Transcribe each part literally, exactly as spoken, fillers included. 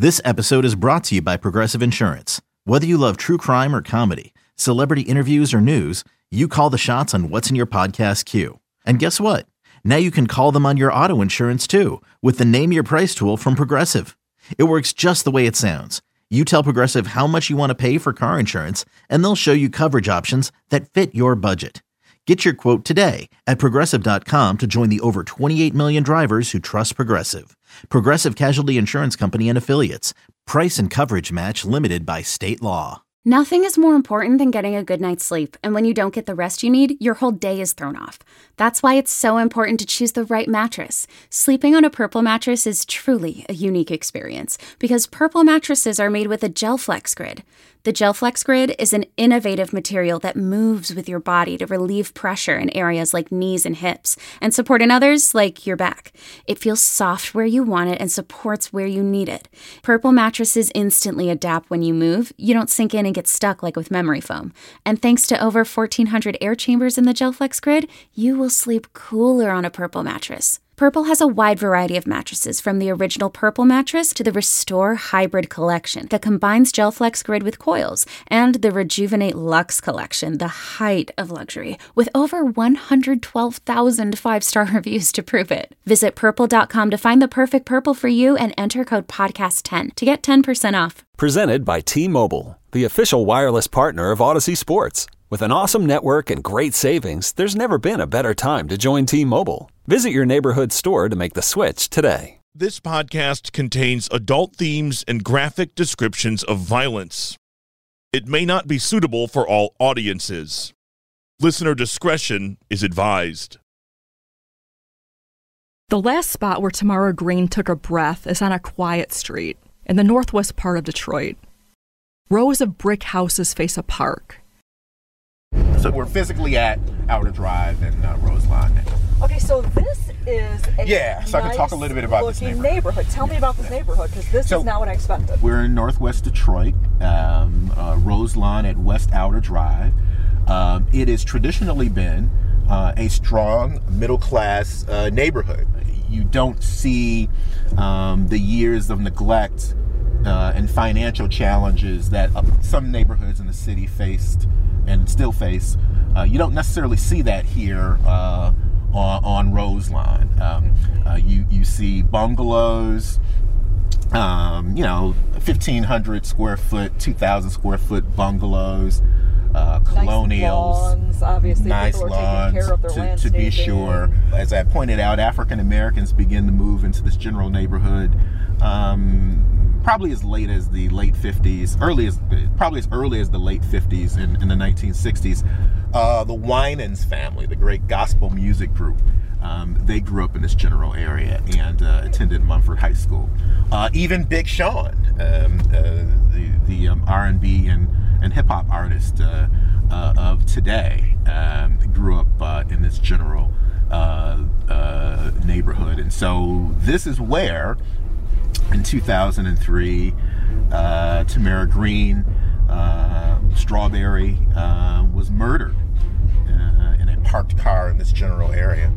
This episode is brought to you by Progressive Insurance. Whether you love true crime or comedy, celebrity interviews or news, you call the shots on what's in your podcast queue. And guess what? Now you can call them on your auto insurance too with the Name Your Price tool from Progressive. It works just the way it sounds. You tell Progressive how much you want to pay for car insurance, and they'll show you coverage options that fit your budget. Get your quote today at Progressive dot com to join the over twenty-eight million drivers who trust Progressive. Progressive Casualty Insurance Company and Affiliates. Price and coverage match limited by state law. Nothing is more important than getting a good night's sleep, and when you don't get the rest you need, your whole day is thrown off. That's why it's so important to choose the right mattress. Sleeping on a Purple mattress is truly a unique experience because Purple mattresses are made with a GelFlex Grid. The GelFlex Grid is an innovative material that moves with your body to relieve pressure in areas like knees and hips and support in others like your back. It feels soft where you want it and supports where you need it. Purple mattresses instantly adapt when you move. You don't sink in and get stuck like with memory foam. And thanks to over fourteen hundred air chambers in the GelFlex Grid, you will sleep cooler on a Purple mattress. Purple has a wide variety of mattresses, from the original Purple mattress to the Restore Hybrid collection that combines GelFlex Grid with coils, and the Rejuvenate Luxe collection, the height of luxury, with over one hundred twelve thousand five-star reviews to prove it. Visit purple dot com to find the perfect Purple for you and enter code podcast ten to get ten percent off. Presented by T-Mobile, the official wireless partner of Odyssey Sports. With an awesome network and great savings, there's never been a better time to join T-Mobile. Visit your neighborhood store to make the switch today. This podcast contains adult themes and graphic descriptions of violence. It may not be suitable for all audiences. Listener discretion is advised. The last spot where Tamara Green took a breath is on a quiet street in the northwest part of Detroit. Rows of brick houses face a park. So we're physically at Outer Drive and uh, Roseline. Okay, so this is a yeah. So nice I can talk a little bit about this neighborhood. neighborhood. Tell me about this neighborhood, because this so is not what I expected. We're in Northwest Detroit, um, uh, Roseline at West Outer Drive. Um, it has traditionally been uh, a strong middle-class uh, neighborhood. You don't see um, the years of neglect uh, and financial challenges that uh, some neighborhoods in the city faced and still face. Uh, you don't necessarily see that here uh, on, on Roseline. Um, uh, you you see bungalows, um, you know, fifteen hundred square foot, two thousand square foot bungalows, uh, colonials, nice lawns, obviously nice people are lawns, taking care of their to, landscaping. to be sure. As I pointed out, African Americans begin to move into this general neighborhood. Um, Probably as late as the late fifties, early as probably as early as the late fifties in, in the nineteen sixties. Uh, the Winans family, the great gospel music group, um, they grew up in this general area and uh, attended Mumford High School. Uh, even Big Sean, um, uh, the the um, R and B and and hip hop artist uh, uh, of today, um, grew up uh, in this general uh, uh, neighborhood, and so this is where, in two thousand three, uh, Tamara Green, uh, Strawberry, uh, was murdered uh, in a parked car in this general area.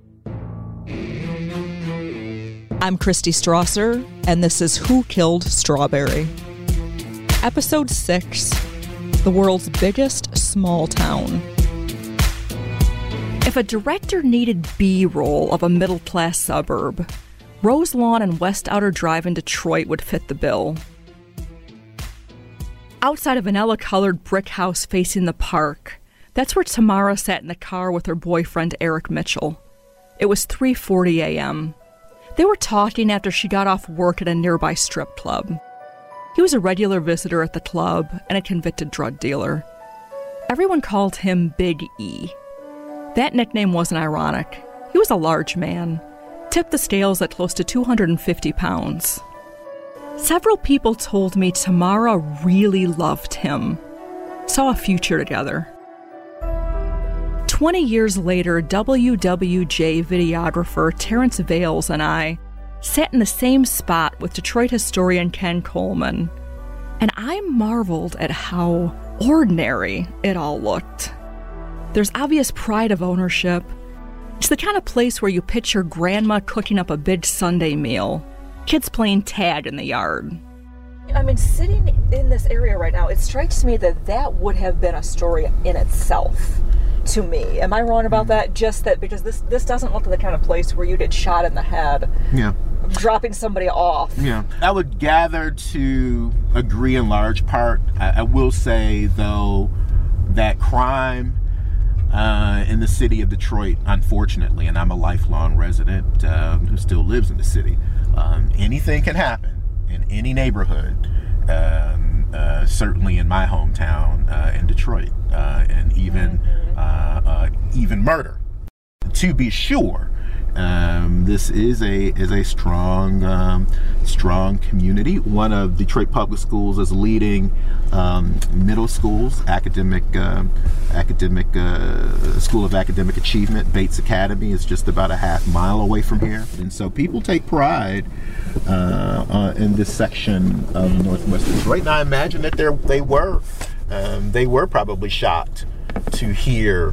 I'm Christy Strasser, and this is Who Killed Strawberry? Episode six, The World's Biggest Small Town. If a director needed B-roll of a middle-class suburb, Roselawn and West Outer Drive in Detroit would fit the bill. Outside a vanilla-colored brick house facing the park, that's where Tamara sat in the car with her boyfriend Eric Mitchell. It was three forty a.m. They were talking after she got off work at a nearby strip club. He was a regular visitor at the club and a convicted drug dealer. Everyone called him Big E. That nickname wasn't ironic. He was a large man, tipped the scales at close to two hundred fifty pounds. Several people told me Tamara really loved him, saw a future together. Twenty years later, W W J videographer Terrence Vales and I sat in the same spot with Detroit historian Ken Coleman, and I marveled at how ordinary it all looked. There's obvious pride of ownership. It's the kind of place where you picture grandma cooking up a big Sunday meal, kids playing tag in the yard, I mean, sitting in this area right now, it strikes me that that would have been a story in itself to me. Am I wrong about that? Just that because this this doesn't look like the kind of place where you get shot in the head. Yeah. Dropping somebody off. Yeah. I would gather to agree in large part. I, I will say, though, that crime uh, in the city of Detroit, unfortunately, and I'm a lifelong resident um, who still lives in the city, um, anything can happen in any neighborhood, um, uh, certainly in my hometown uh, in Detroit, uh, and even mm-hmm. uh, uh, even murder. To be sure, um, this is a is a strong um, strong community. One of Detroit Public Schools is leading um, middle schools academic um, academic uh, School of Academic Achievement. Bates Academy is just about a half mile away from here, and so people take pride uh, uh, in this section of Northwest Detroit. And I imagine that they they were um, they were probably shocked to hear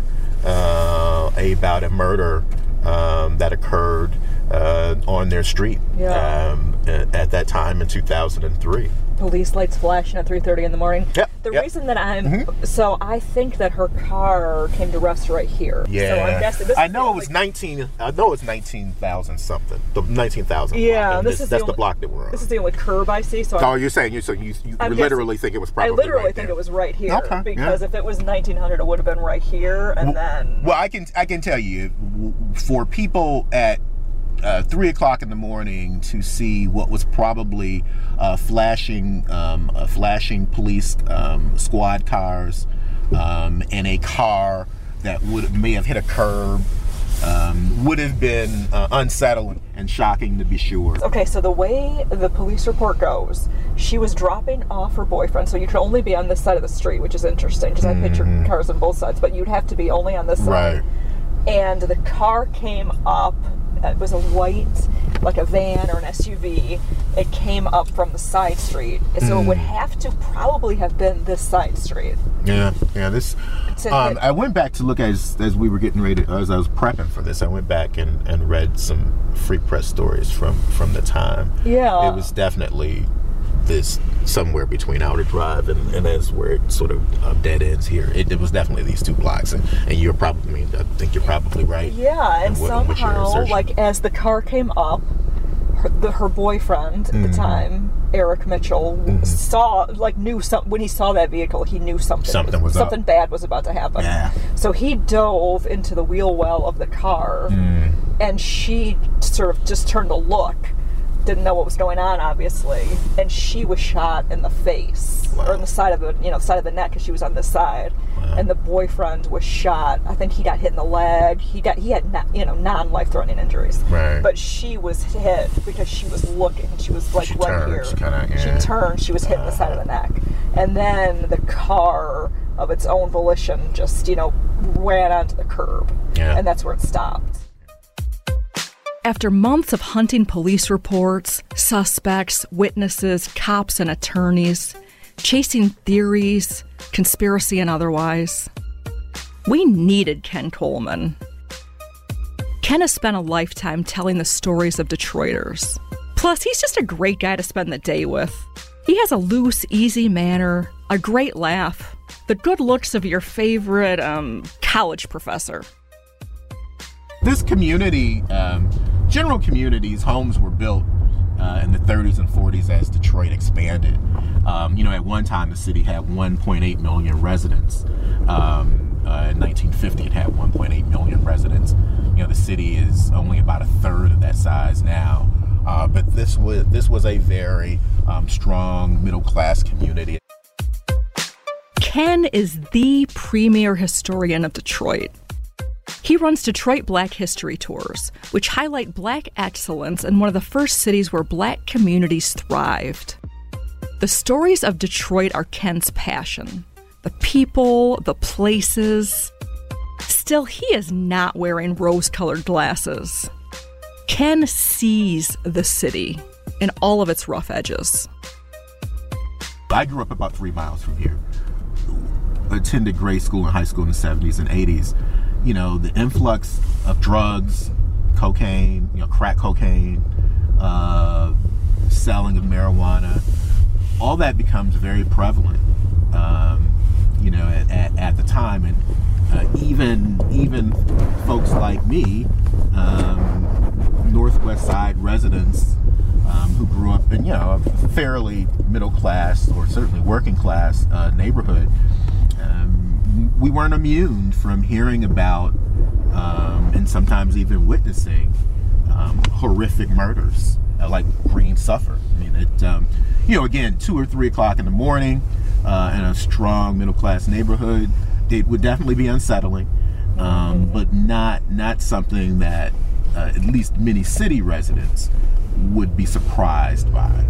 uh, about a murder um, that occurred uh, on their street yeah. um, at, at that time in two thousand three. Police lights flashing at three thirty in the morning. Yep, the yep. reason that I'm mm-hmm. so I think that her car came to rest right here. Yeah, so I'm guessing this I is know it was like, nineteen. I know it's nineteen thousand something. The nineteen thousand. Yeah, block. this this, is that's the, the only, block that we're on. This is the only curb I see. So oh, I'm, you're saying you so you, you I'm literally guessing, think it was probably. I literally right think there. it was right here. Okay, because yeah. if it was nineteen hundred, it would have been right here, and well, then. Well, I can I can tell you, for people at Uh, three o'clock in the morning to see what was probably uh, flashing, um, uh, flashing police um, squad cars um, and a car that would may have hit a curb um, would have been uh, unsettling and shocking to be sure. Okay, so the way the police report goes, she was dropping off her boyfriend, so you could only be on this side of the street, which is interesting because mm-hmm. I picture cars on both sides, but you'd have to be only on this side. Right. And the car came up. It was a white, like a van or an S U V. It came up from the side street. So mm. it would have to probably have been this side street. Yeah, yeah. This. Um, I went back to look as as we were getting ready, as I was prepping for this. I went back and, and read some Free Press stories from, from the time. Yeah. It was definitely this somewhere between Outer Drive and, and as where it sort of uh, dead ends here. It, it was definitely these two blocks, and, and you're probably, I mean, I think you're probably right. Yeah, and what, somehow, like as the car came up, her, the, her boyfriend at mm-hmm. the time, Eric Mitchell, mm-hmm. saw, like knew some, when he saw that vehicle, he knew something something was, was something up. bad was about to happen. Yeah. So he dove into the wheel well of the car, mm. and she sort of just turned to look. Didn't know what was going on, obviously, and she was shot in the face wow. or in the side of the, you know, side of the neck because she was on this side, wow. and the boyfriend was shot. I think he got hit in the leg. He got he had not, you know non-life-threatening injuries, right. but she was hit because she was looking. She was like she right turned, here. She, kinda, yeah. she turned. She was hit uh, in the side of the neck, and then the car, of its own volition, just you know ran onto the curb, yeah. and that's where it stopped. After months of hunting police reports, suspects, witnesses, cops, and attorneys, chasing theories, conspiracy and otherwise, we needed Ken Coleman. Ken has spent a lifetime telling the stories of Detroiters. Plus, he's just a great guy to spend the day with. He has a loose, easy manner, a great laugh, the good looks of your favorite um, college professor. This community, um, general communities, homes were built uh, in the thirties and forties as Detroit expanded. Um, you know, at one time the city had one point eight million residents. Um, uh, in nineteen fifty, it had one point eight million residents. You know, the city is only about a third of that size now. Uh, but this was this was a very um, strong middle class community. Ken is the premier historian of Detroit. He runs Detroit Black History Tours, which highlight Black excellence in one of the first cities where Black communities thrived. The stories of Detroit are Ken's passion. The people, the places. Still, he is not wearing rose-colored glasses. Ken sees the city in all of its rough edges. I grew up about three miles from here. Attended grade school and high school in the seventies and eighties. You know, the influx of drugs, cocaine, you know, crack cocaine, uh, selling of marijuana, all that becomes very prevalent, um, you know, at, at, at the time. And uh, even even folks like me, um, Northwest Side residents um, who grew up in, you know, a fairly middle class or certainly working class uh, neighborhood, um, we weren't immune from hearing about um, and sometimes even witnessing um, horrific murders uh, like Green suffered. I mean, it, um, you know, again, two or three o'clock in the morning uh, in a strong middle class neighborhood, it would definitely be unsettling, um, mm-hmm. but not not something that uh, at least many city residents would be surprised by.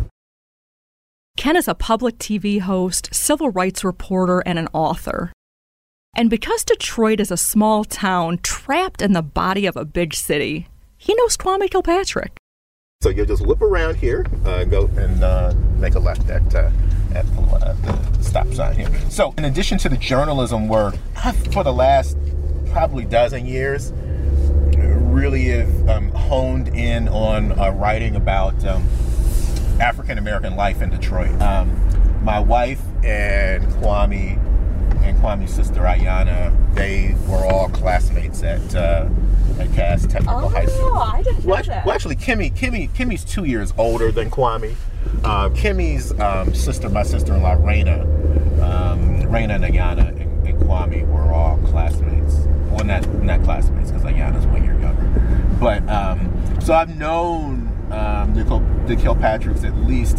Ken is a public T V host, civil rights reporter, and an author. And because Detroit is a small town trapped in the body of a big city, he knows Kwame Kilpatrick. So you'll just whip around here, uh, go and uh, make a left at, uh, at uh, the stop sign here. So in addition to the journalism work, I've, for the last probably dozen years, really have um, honed in on uh, writing about um, African-American life in Detroit. Um, my wife and Kwame and Kwame's sister Ayanna, they were all classmates at uh, at Cass Technical oh, High School. Oh, I didn't know well, that. Well, actually, Kimmy, Kimmy, Kimmy's two years older than Kwame. Uh, Kimmy's um, sister, my sister-in-law, Raina, um, Raina and Ayanna and, and Kwame were all classmates. Well, not not classmates because Ayanna's one year younger. But um, so I've known um, the, Kil- the Kilpatricks at least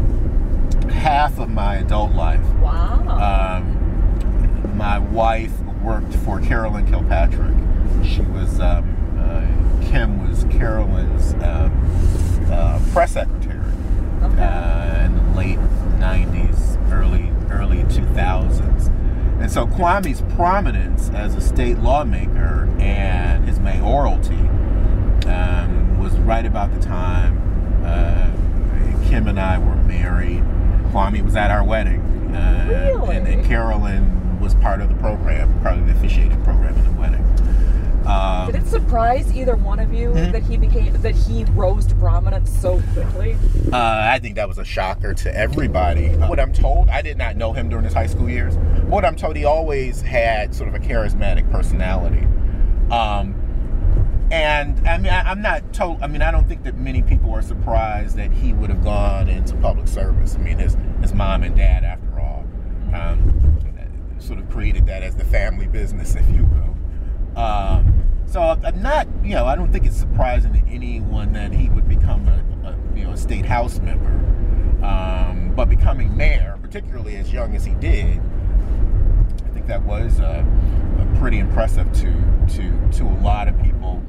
half of my adult life. Wow. Um, my wife worked for Carolyn Kilpatrick. She was, um, uh, Kim was Carolyn's um, uh, press secretary Okay. uh, in the late nineties, early early two thousands. And so Kwame's prominence as a state lawmaker and his mayoralty um, was right about the time uh, Kim and I were married. Kwame was at our wedding. Uh, Really? And, and Carolyn was part of the program, part of the officiating program in the wedding. Um, Did it surprise either one of you mm-hmm. that he became that he rose to prominence so quickly? Uh, I think that was a shocker to everybody. Uh, what I'm told, I did not know him during his high school years. What I'm told, he always had sort of a charismatic personality. Um, and I mean, I, I'm not told. I mean, I don't think that many people are surprised that he would have gone into public service. I mean, his his mom and dad, after all, um, sort of created that as the family business, if you will. Um, so I'm not, you know, I don't think it's surprising to anyone that he would become a, a you know, a state house member. Um, but becoming mayor, particularly as young as he did, I think that was uh, uh, pretty impressive to to to a lot of people.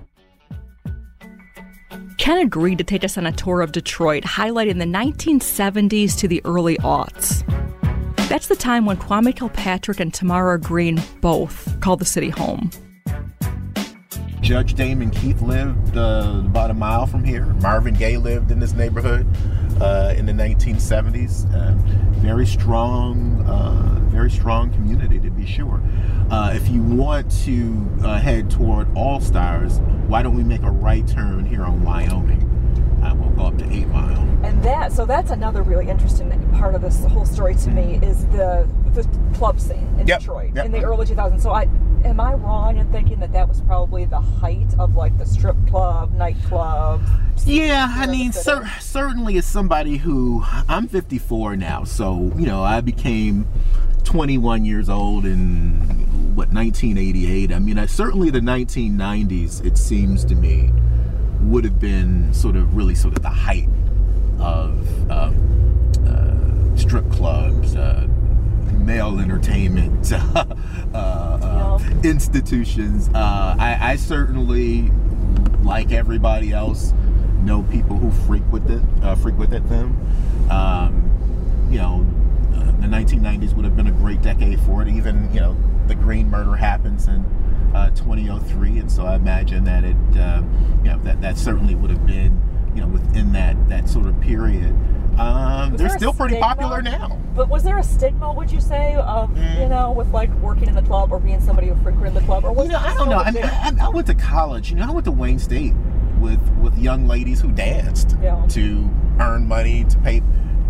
Ken agreed to take us on a tour of Detroit, highlighting the nineteen seventies to the early aughts. That's the time when Kwame Kilpatrick and Tamara Green both called the city home. Judge Damon Keith lived uh, about a mile from here. Marvin Gaye lived in this neighborhood uh, in the nineteen seventies. Uh, very strong, uh, very strong community, to be sure. Uh, if you want to uh, head toward All Stars, why don't we make a right turn here on Wyoming? Uh, we'll go up to Eight Mile. And that, so that's another really interesting part of this whole story to me is the the club scene in Yep, Detroit yep. in the early two thousands. So I, am I wrong in thinking that that was probably the height of like the strip club, nightclub? Yeah, I mean, city? cer- certainly as somebody who, I'm fifty-four now, so, you know, I became twenty-one years old in, what, nineteen eighty-eight. I mean, I, certainly the nineteen nineties, it seems to me, would have been sort of really sort of the height of uh, uh, strip clubs, uh, male entertainment uh, uh, Yep. institutions. Uh, I, I certainly, like everybody else, know people who frequented uh, frequented them. Um, you know, uh, the nineteen nineties would have been a great decade for it. Even, you know, the Green murder happens in uh, twenty oh three, and so I imagine that it, uh, you know, that that certainly would have been, you know, within that that sort of period. Um, they're there a still pretty stigma? popular now. But was there a stigma, would you say, of, Mm. you know, with like working in the club or being somebody who frequented the club? Or was You know, it I just don't know. sort I of mean, there? I, I went to college. You know, I went to Wayne State with with young ladies who danced Yeah. to earn money to pay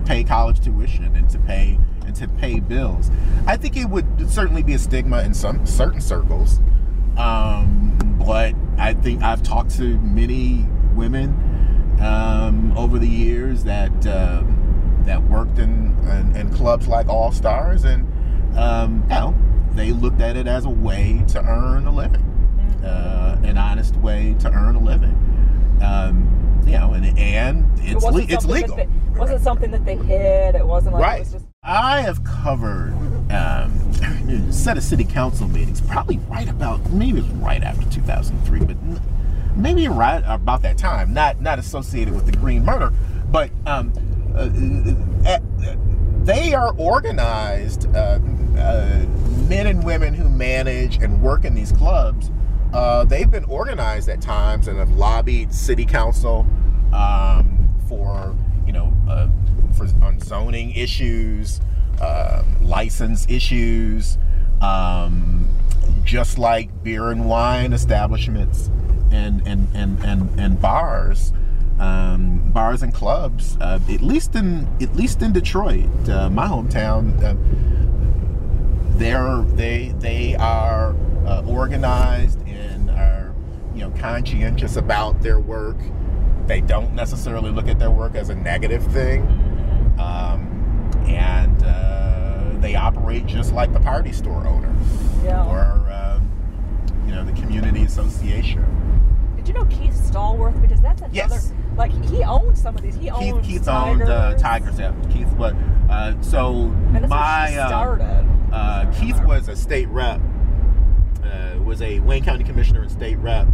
pay college tuition and to pay and to pay bills. I think it would certainly be a stigma in some certain circles, um, but I think I've talked to many women um, over the years that uh, that worked in, in in clubs like All Stars, and um, you know, they looked at it as a way to earn a living, uh, an honest way to earn a living. Um, you know, and and it's it le- it's legal. They, it wasn't something that they hid. It wasn't like right. it was just. I have covered um, a set of city council meetings, probably right about maybe it was right after two thousand three, but maybe right about that time. Not not associated with the Green murder, but um, uh, uh, they are organized. Uh, uh, men and women who manage and work in these clubs. Uh, they've been organized at times and have lobbied city council um, for, you know, uh, for on zoning issues, uh, license issues, um, just like beer and wine establishments and and and and, and bars, um, bars and clubs. Uh, at least in at least in Detroit, uh, my hometown. Uh, they're they they are uh, organized and are, you know, conscientious about their work. They don't necessarily look at their work as a negative thing, um, and uh, they operate just like the party store owner, yeah. or um, you know, the community association. Did you know Keith Stallworth? Because that's another. Yes. Like he owned some of these. He Keith, owned Keith Tigers. owned uh, Tigers. Yeah, Keith. But uh, so and that's my she started. Uh, uh, Keith was a state rep. Uh, was a Wayne County commissioner and state rep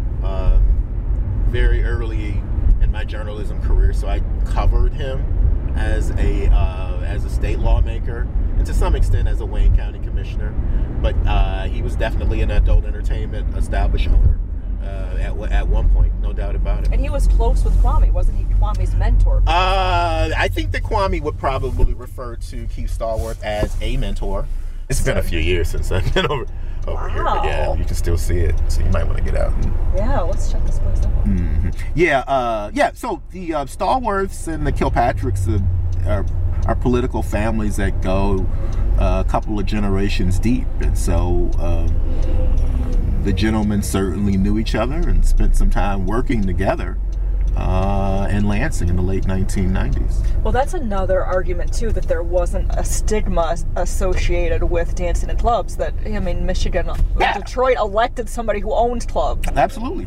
um, very early in my journalism career. So I covered him as a uh, as a state lawmaker and to some extent as a Wayne County commissioner. But uh, he was definitely an adult entertainment established owner. Uh, at at one point, no doubt about it. And he was close with Kwame, wasn't he? Kwame's mentor. Uh, I think that Kwame would probably refer to Keith Stallworth as a mentor. It's been a few years since I've been over over wow. here, but yeah, you can still see it. So you might want to get out. Yeah, let's check this place out. Mm-hmm. Yeah, uh, yeah. So the uh, Stallworths and the Kilpatricks are, are are political families that go uh, a couple of generations deep, and so. Uh, The gentlemen certainly knew each other and spent some time working together uh, in Lansing in the late nineteen nineties. Well, that's another argument, too, that there wasn't a stigma associated with dancing in clubs. That, I mean, Michigan, yeah. Detroit elected somebody who owned clubs. Absolutely.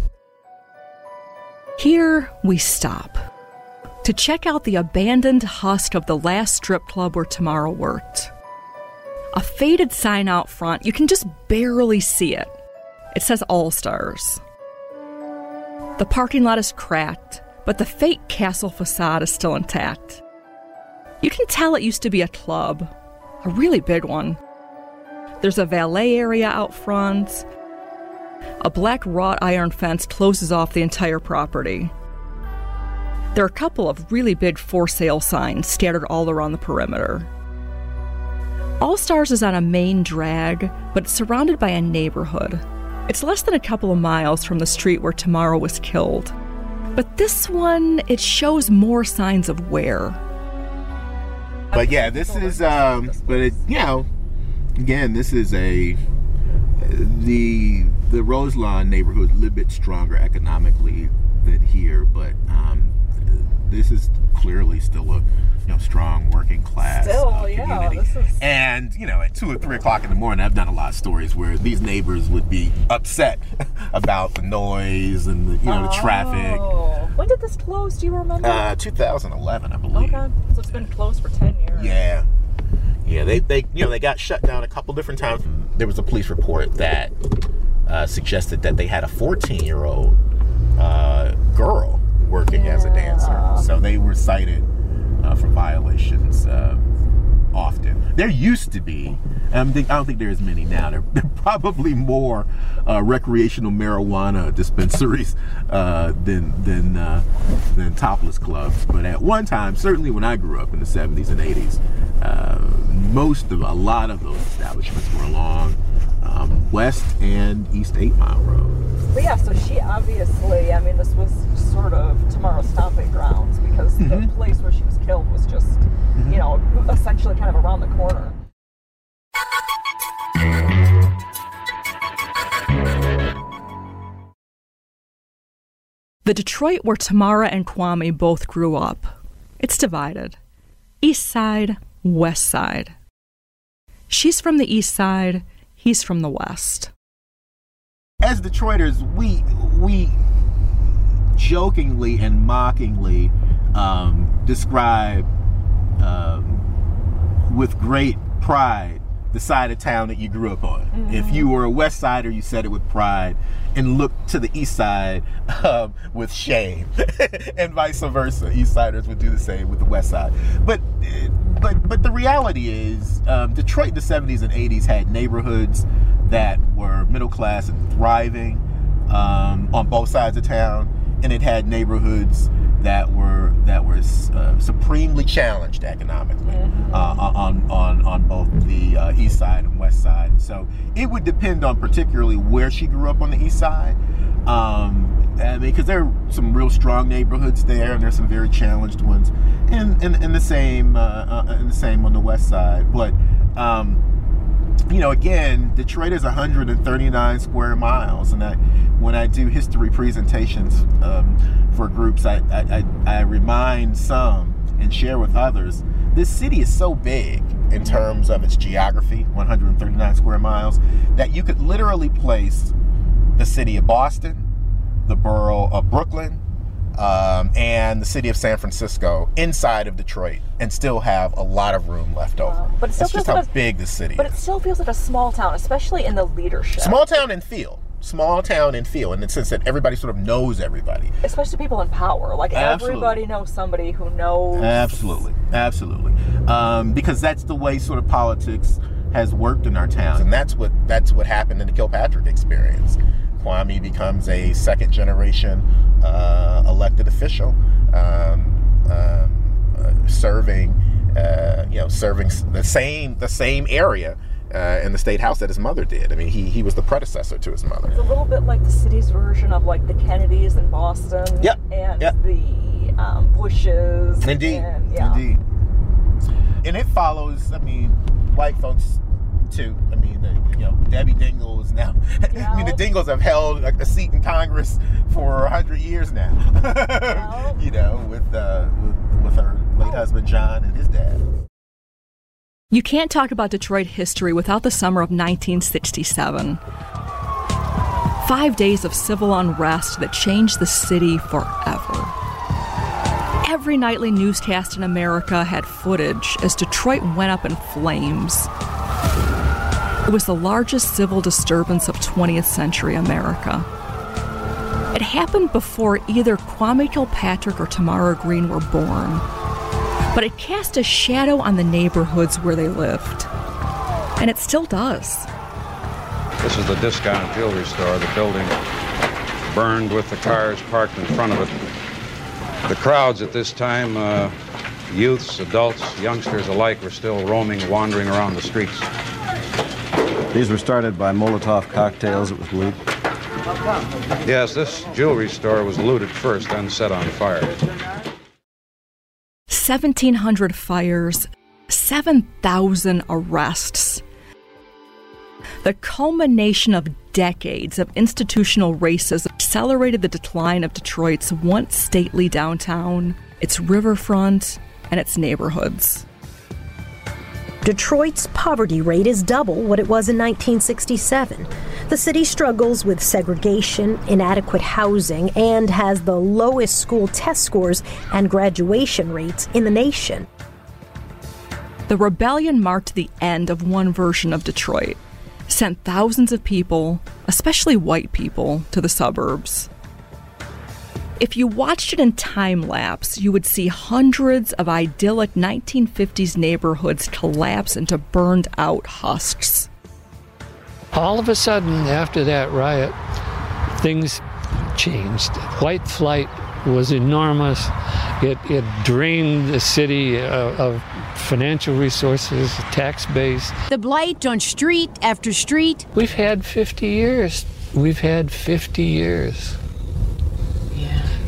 Here we stop to check out the abandoned husk of the last strip club where Tamara worked. A faded sign out front, you can just barely see it. It says All Stars. The parking lot is cracked, but the fake castle facade is still intact. You can tell it used to be a club, a really big one. There's a valet area out front. A black wrought iron fence closes off the entire property. There are a couple of really big for sale signs scattered all around the perimeter. All Stars is on a main drag, but it's surrounded by a neighborhood. It's less than a couple of miles from the street where Tamara was killed. But this one, it shows more signs of wear. But yeah, this is, um, but it, you know, again, this is a, the, the Roselawn neighborhood is a little bit stronger economically than here, but um, this is clearly still a, you know, strong working class Still, uh, yeah, community. this is... And, you know, at two or three o'clock in the morning, I've done a lot of stories where these neighbors would be upset about the noise and the, you know, the oh. traffic. When did this close? Do you remember? Uh, two thousand eleven, I believe. Okay, so it's been closed for ten years. Yeah, yeah. They, they, you know, they got shut down a couple different times. There was a police report that uh, suggested that they had a fourteen-year-old uh, girl working yeah. as a dancer, so they were cited uh, for violations uh, often. There used to be, um, I don't think there's many now. There, there are probably more uh, recreational marijuana dispensaries uh, than than uh, than topless clubs. But at one time, certainly when I grew up in the seventies and eighties, uh, most of a lot of those establishments were along um, West and East Eight Mile Road. But yeah, so she obviously, I mean, this was sort of Tamara's stomping grounds because mm-hmm. the place where she was killed was just, mm-hmm. you know, essentially kind of around the corner. The Detroit where Tamara and Kwame both grew up, it's divided. East Side, West Side. She's from the East Side, he's from the West. As Detroiters, we we jokingly and mockingly um, describe um, with great pride the side of town that you grew up on. Mm-hmm. If you were a West Sider, you said it with pride and looked to the East Side um, with shame, and vice versa. East Siders would do the same with the West Side. But but but the reality is, um, Detroit in the seventies and eighties had neighborhoods that were middle class and thriving um, on both sides of town, and it had neighborhoods that were that were uh, supremely challenged economically mm-hmm. uh, on on on both the uh, East Side and West Side. And so it would depend on particularly where she grew up on the East Side. Um, I mean, because there are some real strong neighborhoods there, and there's some very challenged ones, and and, and the same uh, uh, and the same on the West Side. But um, you know, again, Detroit is one hundred thirty-nine square miles, and I, when I do history presentations um, for groups, I, I, I remind some and share with others, this city is so big in terms of its geography, one hundred thirty-nine square miles, that you could literally place the city of Boston, the borough of Brooklyn, um, and the city of San Francisco inside of Detroit and still have a lot of room left over. Wow. But it still That's just how like a, big the city but is. But it still feels like a small town, especially in the leadership. Small town and feel. Small town and feel, in the sense that everybody sort of knows everybody. Especially people in power. Like, Absolutely. everybody knows somebody who knows. Absolutely. Absolutely. Um, because that's the way sort of politics has worked in our town. And that's what that's what happened in the Kilpatrick experience. Kwame becomes a second generation uh, elected official, um, um, uh, serving, uh, you know, serving the same the same area uh, in the state house that his mother did. I mean, he he was the predecessor to his mother. It's a little bit like the city's version of like the Kennedys in Boston, yep. and yep. the um, Bushes. Indeed, and, yeah. indeed. And it follows. I mean, white folks too. I mean, the, you know, Debbie Dingell is now. Yeah. I mean, the Dingels have held a, a seat in Congress for a hundred years now. Yeah. You know, with, uh, with with her late husband John and his dad. You can't talk about Detroit history without the summer of nineteen sixty-seven. Five days of civil unrest that changed the city forever. Every nightly newscast in America had footage as Detroit went up in flames. It was the largest civil disturbance of twentieth century America. It happened before either Kwame Kilpatrick or Tamara Green were born, but it cast a shadow on the neighborhoods where they lived. And it still does. This is the discount jewelry store. The building burned with the cars parked in front of it. The crowds at this time, uh, youths, adults, youngsters alike, were still roaming, wandering around the streets. These were started by Molotov cocktails that was looted? Yes, this jewelry store was looted first, then set on fire. seventeen hundred fires, seven thousand arrests. The culmination of decades of institutional racism accelerated the decline of Detroit's once stately downtown, its riverfront, and its neighborhoods. Detroit's poverty rate is double what it was in nineteen sixty-seven. The city struggles with segregation, inadequate housing, and has the lowest school test scores and graduation rates in the nation. The rebellion marked the end of one version of Detroit, sent thousands of people, especially white people, to the suburbs. If you watched it in time-lapse, you would see hundreds of idyllic nineteen fifties neighborhoods collapse into burned-out husks. All of a sudden, after that riot, things changed. White flight was enormous. It, it drained the city of, of financial resources, tax base. The blight on street after street. We've had fifty years. We've had fifty years.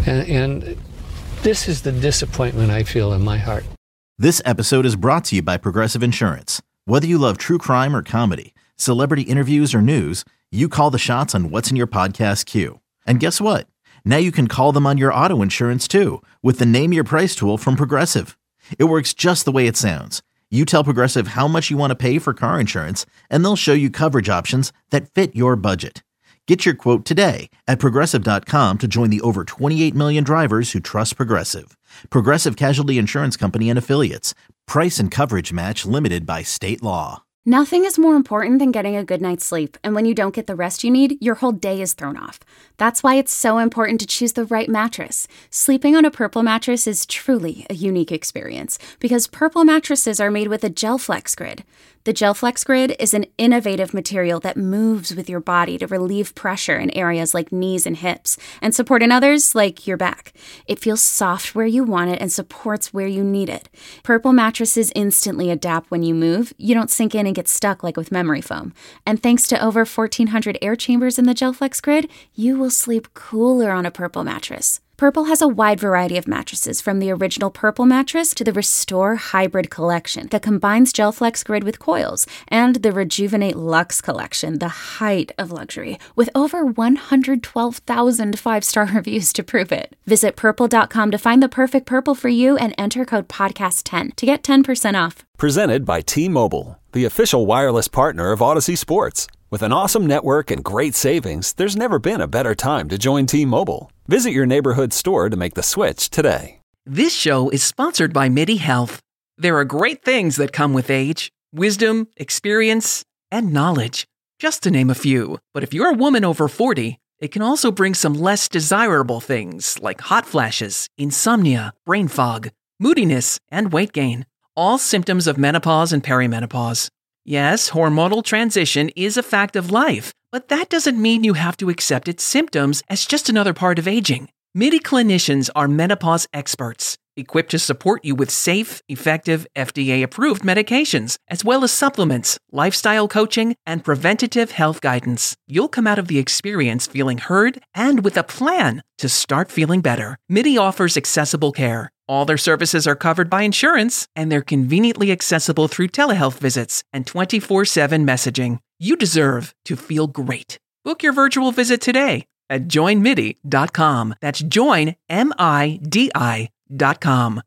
And, and this is the disappointment I feel in my heart. This episode is brought to you by Progressive Insurance. Whether you love true crime or comedy, celebrity interviews or news, you call the shots on what's in your podcast queue. And guess what? Now you can call them on your auto insurance too with the Name Your Price tool from Progressive. It works just the way it sounds. You tell Progressive how much you want to pay for car insurance, and they'll show you coverage options that fit your budget. Get your quote today at Progressive dot com to join the over twenty-eight million drivers who trust Progressive. Progressive Casualty Insurance Company and Affiliates. Price and coverage match limited by state law. Nothing is more important than getting a good night's sleep, and when you don't get the rest you need, your whole day is thrown off. That's why it's so important to choose the right mattress. Sleeping on a Purple mattress is truly a unique experience because Purple mattresses are made with a GelFlex grid. The GelFlex grid is an innovative material that moves with your body to relieve pressure in areas like knees and hips and support in others like your back. It feels soft where you want it and supports where you need it. Purple mattresses instantly adapt when you move. You don't sink in and get stuck like with memory foam. And thanks to over fourteen hundred air chambers in the GelFlex grid, you will sleep cooler on a Purple mattress. Purple has a wide variety of mattresses, from the original Purple mattress to the Restore Hybrid collection that combines GelFlex grid with coils, and the Rejuvenate Luxe collection, the height of luxury, with over one hundred twelve thousand five-star reviews to prove it. Visit purple dot com to find the perfect Purple for you and enter code podcast ten to get ten percent off. Presented by T-Mobile, the official wireless partner of Odyssey Sports. With an awesome network and great savings, there's never been a better time to join T-Mobile. Visit your neighborhood store to make the switch today. This show is sponsored by MIDI Health. There are great things that come with age: wisdom, experience, and knowledge, just to name a few. But if you're a woman over forty, it can also bring some less desirable things like hot flashes, insomnia, brain fog, moodiness, and weight gain. All symptoms of menopause and perimenopause. Yes, hormonal transition is a fact of life, but that doesn't mean you have to accept its symptoms as just another part of aging. MIDI clinicians are menopause experts, equipped to support you with safe, effective, F D A-approved medications, as well as supplements, lifestyle coaching, and preventative health guidance. You'll come out of the experience feeling heard and with a plan to start feeling better. MIDI offers accessible care. All their services are covered by insurance, and they're conveniently accessible through telehealth visits and twenty-four seven messaging. You deserve to feel great. Book your virtual visit today at join midi dot com. That's join, M I D I dot com.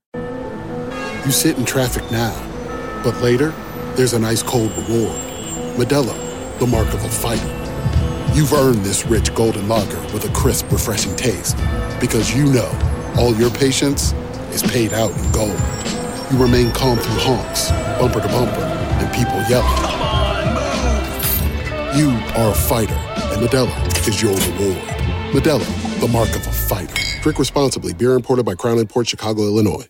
You sit in traffic now, but later, there's an ice-cold reward. Modelo, the mark of a fighter. You've earned this rich golden lager with a crisp, refreshing taste. Because you know, all your patience is paid out in gold. You remain calm through honks, bumper to bumper, and people yelling. Come on, move! You are a fighter, and Modelo is your reward. Modelo, the mark of a fighter. Drink responsibly. Beer imported by Crown Imports, Chicago, Illinois.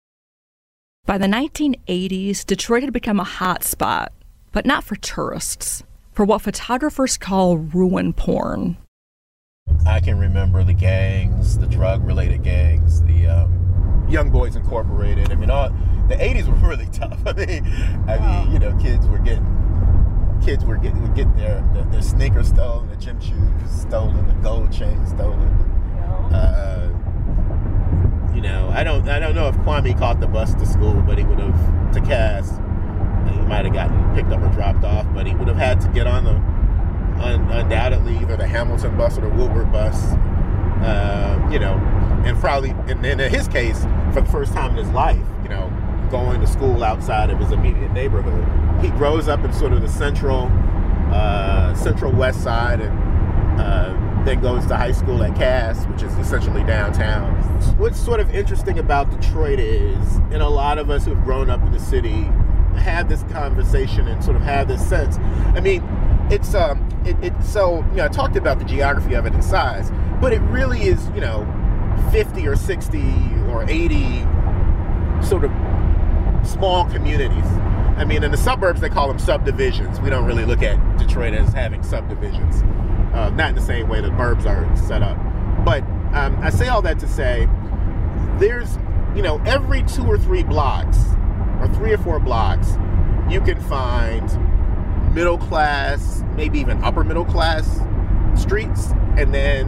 By the nineteen eighties, Detroit had become a hot spot, but not for tourists, for what photographers call ruin porn. I can remember the gangs, the drug-related gangs, the um, Young Boys Incorporated. I mean, all the eighties were really tough. I mean, I mean, you know, kids were getting kids were getting would get their, their their sneakers stolen, their gym shoes stolen, the gold chain stolen. Uh, you know, I don't I don't know if Kwame caught the bus to school, but he would have to Cass. He might have gotten picked up or dropped off, but he would have had to get on the un, undoubtedly either the Hamilton bus or the Woodward bus. Uh, you know, and probably, and in his case, for the first time in his life, you know, going to school outside of his immediate neighborhood. He grows up in sort of the central, uh, central west side, and uh, then goes to high school at Cass, which is essentially downtown. What's sort of interesting about Detroit is, and a lot of us who've grown up in the city have this conversation and sort of have this sense. I mean, it's um, it, it's so, you know, I talked about the geography of it and size, but it really is, you know, fifty or sixty or eighty sort of small communities. I mean, in the suburbs, they call them subdivisions. We don't really look at Detroit as having subdivisions. Uh, not in the same way the burbs are set up. But um, I say all that to say, there's, you know, every two or three blocks, or three or four blocks, you can find middle class, maybe even upper middle class streets, and then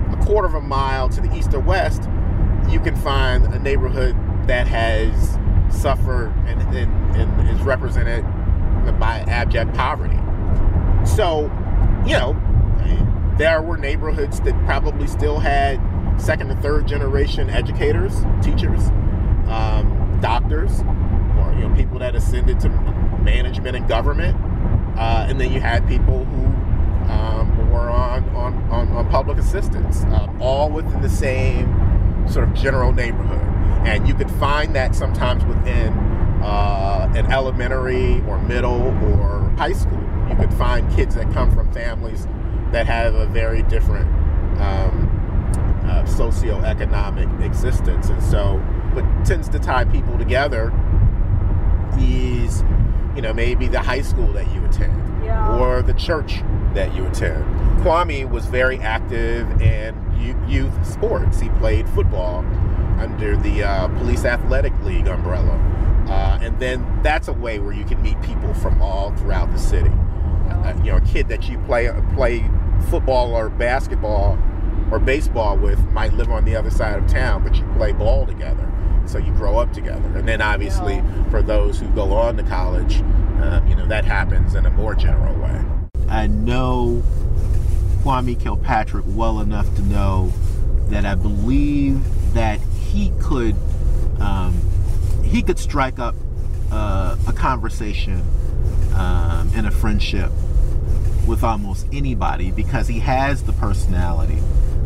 a quarter of a mile to the east or west, you can find a neighborhood that has suffered and, and, and is represented by abject poverty. So, you know, there were neighborhoods that probably still had second and third generation educators, teachers, um, doctors, or, you know, people that ascended to management and government. Uh, and then you had people who um, were on, on, on, on public assistance, um, all within the same sort of general neighborhood. And you could find that sometimes within uh, an elementary or middle or high school. You could find kids that come from families that have a very different um, uh, socioeconomic existence. And so what tends to tie people together is, you know, maybe the high school that you attend, yeah, or the church that you attend. Kwame was very active in youth sports. He played football under the uh, Police Athletic League umbrella. Uh, and then that's a way where you can meet people from all throughout the city. Uh, you know, a kid that you play play football or basketball or baseball with might live on the other side of town, but you play ball together. So you grow up together. And then obviously yeah. for those who go on to college, um, you know, that happens in a more general way. I know Kwame Kilpatrick well enough to know that I believe that he could um, he could strike up uh, a conversation um, and a friendship with almost anybody, because he has the personality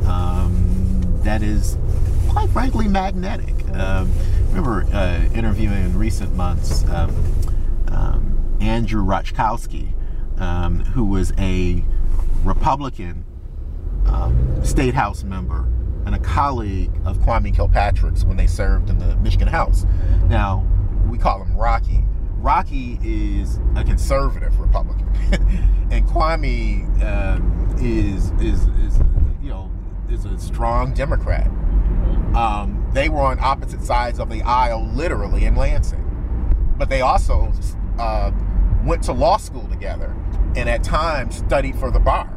um, that is, quite frankly, magnetic. Um, I remember uh, interviewing in recent months um, um, Andrew Rachkowski, um, who was a Republican um, state house member and a colleague of Kwame Kilpatrick's when they served in the Michigan House. Now, we call him Rocky. Rocky is a conservative Republican, and Kwame um, is is is you know is a strong Democrat. Um, they were on opposite sides of the aisle, literally, in Lansing, but they also uh, went to law school together, and at times studied for the bar.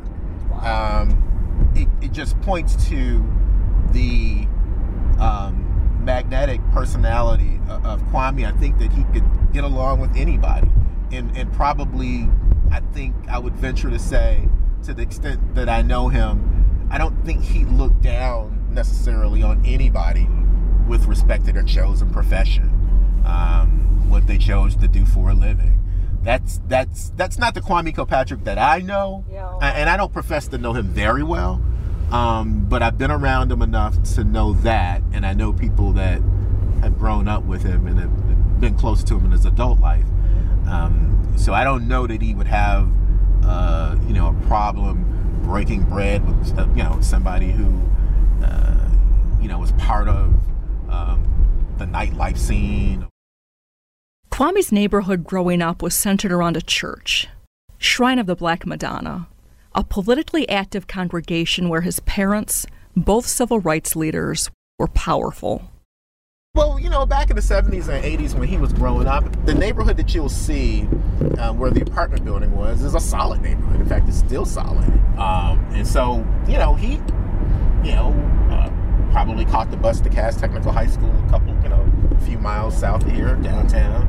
Um, it, it just points to the um, magnetic personality of, of Kwame. I think that he could get along with anybody, and and probably, I think I would venture to say, to the extent that I know him, I don't think he looked down necessarily on anybody with respect to their chosen profession, um, what they chose to do for a living. That's that's that's not the Kwame Kilpatrick that I know, yeah. And I don't profess to know him very well, um, but I've been around him enough to know that, and I know people that have grown up with him and have been close to him in his adult life. Um, so I don't know that he would have, uh, you know, a problem breaking bread with, uh, you know, somebody who, uh, you know, was part of um, the nightlife scene. Kwame's neighborhood growing up was centered around a church, Shrine of the Black Madonna, a politically active congregation where his parents, both civil rights leaders, were powerful. Well, you know, back in the seventies and eighties when he was growing up, the neighborhood that you'll see um, where the apartment building was is a solid neighborhood. In fact, it's still solid. Um, and so, you know, he, you know, uh, probably caught the bus to Cass Technical High School, a couple, you know, a few miles south of here, downtown.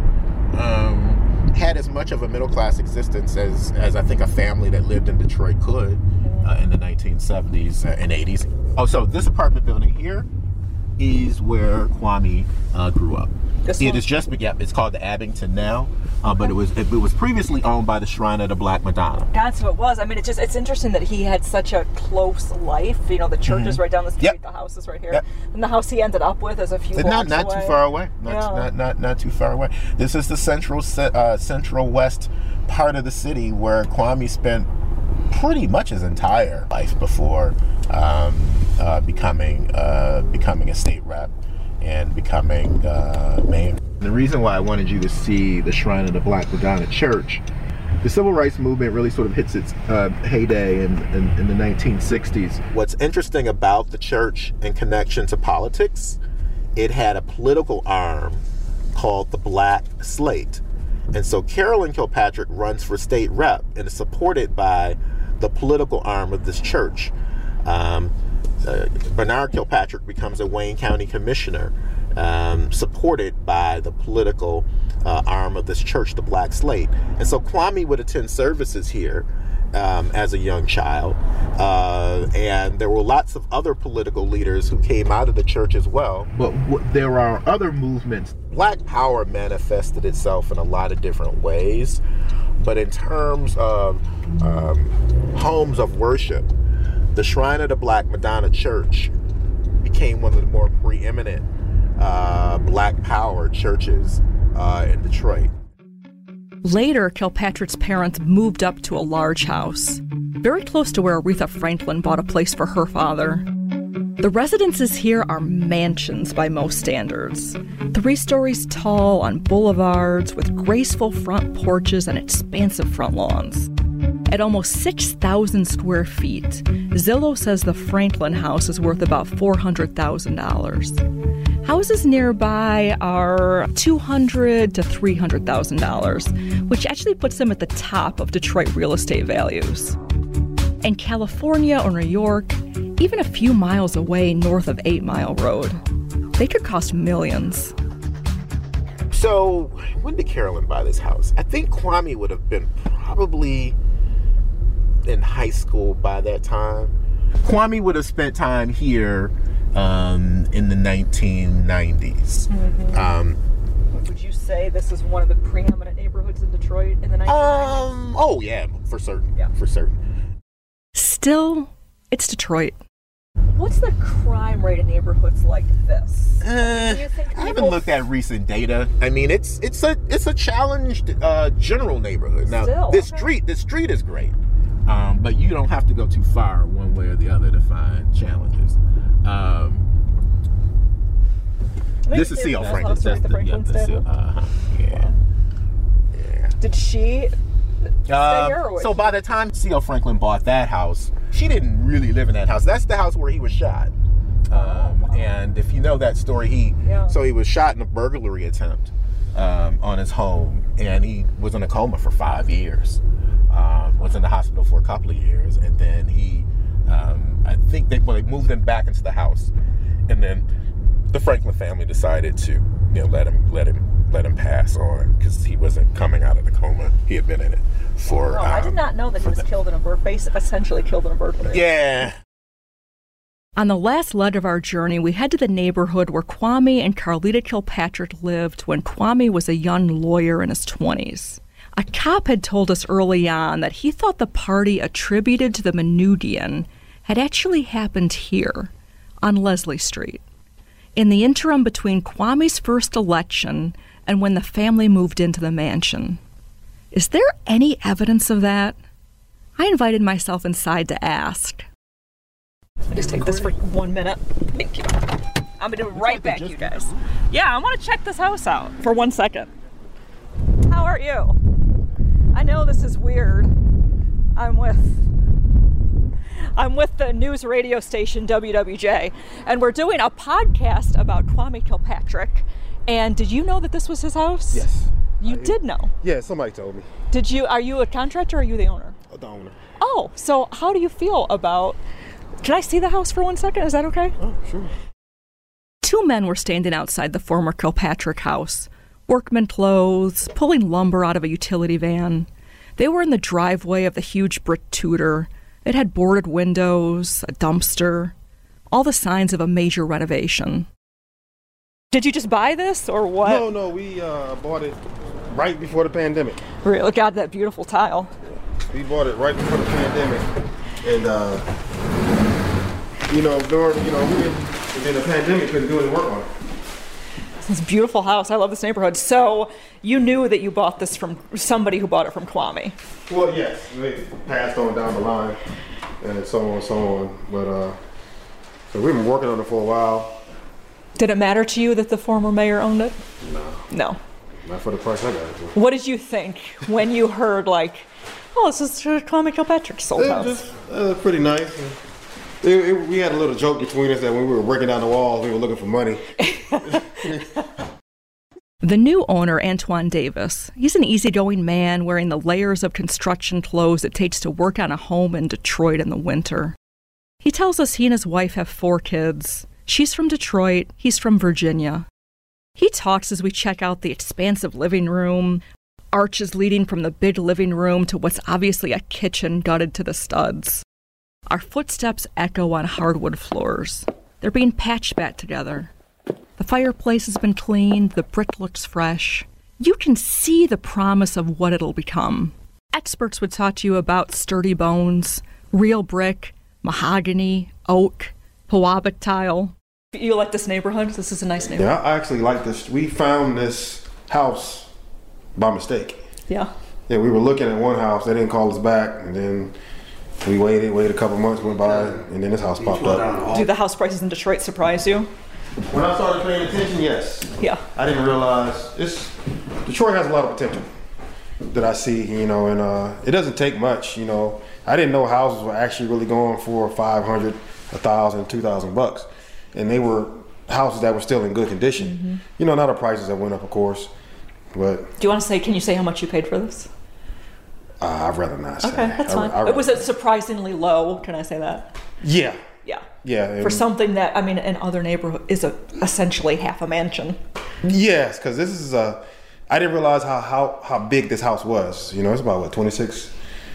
Um, had as much of a middle-class existence as, as I think a family that lived in Detroit could uh, in the nineteen seventies and eighties. Oh, so this apartment building here is where Kwame uh, grew up. This it one? is just, yeah, it's called the Abington now, uh, okay. but it was it, it was previously owned by the Shrine of the Black Madonna. That's what it was. I mean, it's just it's interesting that he had such a close life. You know, the church mm-hmm. is right down the street, yep. the house is right here, yep. and the house he ended up with is a few blocks not not away. too far away. Not, yeah. not not not too far away. This is the central uh, central west part of the city where Kwame spent pretty much his entire life before um, uh, becoming uh, becoming a state rep and becoming uh, mayor. The reason why I wanted you to see the Shrine of the Black Madonna Church, the civil rights movement really sort of hits its uh, heyday in, in, in the nineteen sixties. What's interesting about the church in connection to politics, it had a political arm called the Black Slate. And so Carolyn Kilpatrick runs for state rep and is supported by the political arm of this church. Um, uh, Bernard Kilpatrick becomes a Wayne County commissioner, um, supported by the political uh, arm of this church, the Black Slate. And so Kwame would attend services here um, as a young child. Uh, and there were lots of other political leaders who came out of the church as well. But w- there are other movements. Black power manifested itself in a lot of different ways. But in terms of um, homes of worship, the Shrine of the Black Madonna Church became one of the more preeminent uh, Black power churches uh, in Detroit. Later, Kilpatrick's parents moved up to a large house, very close to where Aretha Franklin bought a place for her father. The residences here are mansions by most standards. Three stories tall on boulevards with graceful front porches and expansive front lawns. At almost six thousand square feet, Zillow says the Franklin house is worth about four hundred thousand dollars. Houses nearby are two hundred thousand dollars to three hundred thousand dollars, which actually puts them at the top of Detroit real estate values. In California or New York, even a few miles away north of Eight Mile Road, they could cost millions. So, when did Carolyn buy this house? I think Kwame would have been probably in high school by that time. Kwame would have spent time here um, in the nineteen nineties. Mm-hmm. Um, Would you say this is one of the preeminent neighborhoods in Detroit in the nineteen nineties? Um, oh, yeah, for certain. Yeah. For certain. Still, it's Detroit. What's the crime rate in neighborhoods like this? Uh, Do you think I haven't people- looked at recent data. I mean, it's it's a it's a challenged uh, general neighborhood. Now, Still, this okay. street this street is great, um, but you don't have to go too far one way or the other to find challenges. Um, this is C L Franklin. That's the Franklin stable. Uh, yeah. Yeah. Did she stay Um, here? Or was so she- by the time C L Franklin bought that house, she didn't really live in that house. That's the house where he was shot. Um, and if you know that story, he Yeah. so he was shot in a burglary attempt um, on his home, and he was in a coma for five years. Um, was in the hospital for a couple of years, and then he, um, I think they well they moved him back into the house, and then the Franklin family decided to you know let him let him let him pass on because he wasn't coming out of the coma. He had been in it for. Oh, I did um, not know that he was killed in a bur- base, essentially killed in a burglary. Yeah. On the last leg of our journey, we head to the neighborhood where Kwame and Carlita Kilpatrick lived when Kwame was a young lawyer in his twenties. A cop had told us early on that he thought the party attributed to the Menudian had actually happened here, on Leslie Street, in the interim between Kwame's first election and when the family moved into the mansion. Is there any evidence of that? I invited myself inside to ask. I just take this for one minute. Thank you. I'm gonna be right back, you guys. Yeah, I want to check this house out for one second. How are you? I know this is weird. I'm with I'm with the news radio station W W J, and we're doing a podcast about Kwame Kilpatrick. And did you know that this was his house? Yes. You I, did know? Yeah, somebody told me. Did you? Are you a contractor or are you the owner? The owner. Oh, so how do you feel about... Can I see the house for one second? Is that okay? Oh, sure. Two men were standing outside the former Kilpatrick house, workman clothes, pulling lumber out of a utility van. They were in the driveway of the huge brick Tudor. It had boarded windows, a dumpster, all the signs of a major renovation. Did you just buy this or what? No, no, we uh, bought it right before the pandemic. Really? God, that beautiful tile. We bought it right before the pandemic, and uh, you know, during you know, we didn't, and then the pandemic couldn't do any work on it. This beautiful house. I love this neighborhood. So you knew that you bought this from somebody who bought it from Kwame. Well, yes, they passed on down the line, and so on and so on. But uh, so we've been working on it for a while. Did it matter to you that the former mayor owned it? No. No. Not for the price I got it for. What did you think when you heard, like, oh, this is Kwame Kilpatrick's old It house? was just uh, pretty nice. It, it, we had a little joke between us that when we were breaking down the walls, we were looking for money. The new owner, Antoine Davis, he's an easygoing man wearing the layers of construction clothes it takes to work on a home in Detroit in the winter. He tells us he and his wife have four kids. She's from Detroit, he's from Virginia. He talks as we check out the expansive living room, arches leading from the big living room to what's obviously a kitchen gutted to the studs. Our footsteps echo on hardwood floors. They're being patched back together. The fireplace has been cleaned, the brick looks fresh. You can see the promise of what it'll become. Experts would talk to you about sturdy bones, real brick, mahogany, oak, Pewabic tile. You like this neighborhood? This is a nice neighborhood. Yeah, I actually like this. We found this house by mistake. Yeah. Yeah, we were looking at one house. They didn't call us back, and then we waited, waited a couple months, went by, and then this house popped up. Do the house prices in Detroit surprise you? When I started paying attention, yes. Yeah. I didn't realize it's Detroit has a lot of potential that I see, you know, and uh, it doesn't take much, you know. I didn't know houses were actually really going for five hundred, a thousand, two thousand bucks, and they were houses that were still in good condition. Mm-hmm. You know, now the prices have went up, of course, but. Do you want to say? Can you say how much you paid for this? Uh, I'd rather not say. Okay, that's fine. I, I was it surprisingly low? Can I say that? Yeah. Yeah. Yeah. For something that, I mean, in other neighborhoods is a, essentially half a mansion. Yes, because this is a. I didn't realize how, how, how big this house was. You know, it's about what twenty-six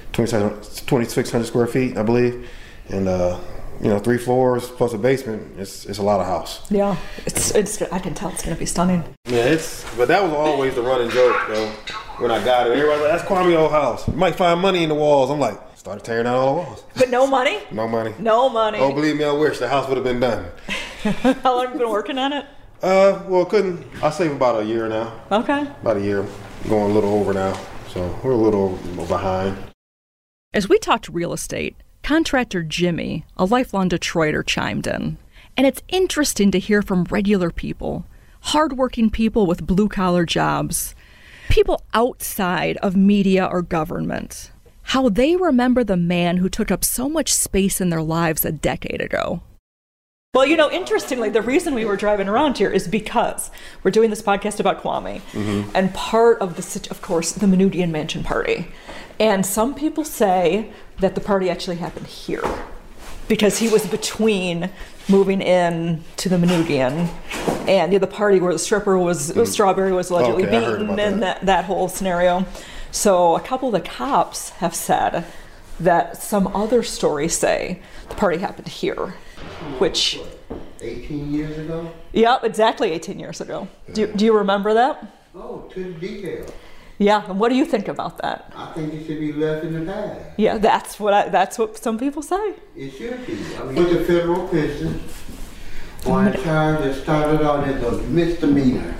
hundred square feet, I believe, and uh, you know, three floors plus a basement. It's it's a lot of house. Yeah, it's it's. I can tell it's going to be stunning. Yeah, it's. But that was always the running joke, though. When I got it, everybody was like, "That's Kwame old house. You might find money in the walls." I'm like, started tearing down all the walls. But no money. No money. No money. Oh, believe me, I wish the house would have been done. How long have you been working on it? Uh, well, couldn't. I save about a year now. Okay. About a year, going a little over now, so we're a little behind. As we talked real estate, contractor Jimmy, a lifelong Detroiter, chimed in. And it's interesting to hear from regular people, hardworking people with blue-collar jobs, people outside of media or government, how they remember the man who took up so much space in their lives a decade ago. Well, you know, interestingly, the reason we were driving around here is because we're doing this podcast about Kwame, mm-hmm. and part of the, of course, the Manoogian Mansion party. And some people say that the party actually happened here because he was between moving in to the Manoogian and yeah, the party where the stripper was, mm. Strawberry was allegedly okay, beaten and that. that, that whole scenario. So a couple of the cops have said that some other stories say the party happened here, which... eighteen years ago? Yeah, exactly eighteen years ago. Do, do you remember that? Oh, to the detail. Yeah, and what do you think about that? I think it should be left in the past. Yeah, that's what I, that's what some people say. It should be. I mean, with the federal prison, on a charge that started out as a misdemeanor.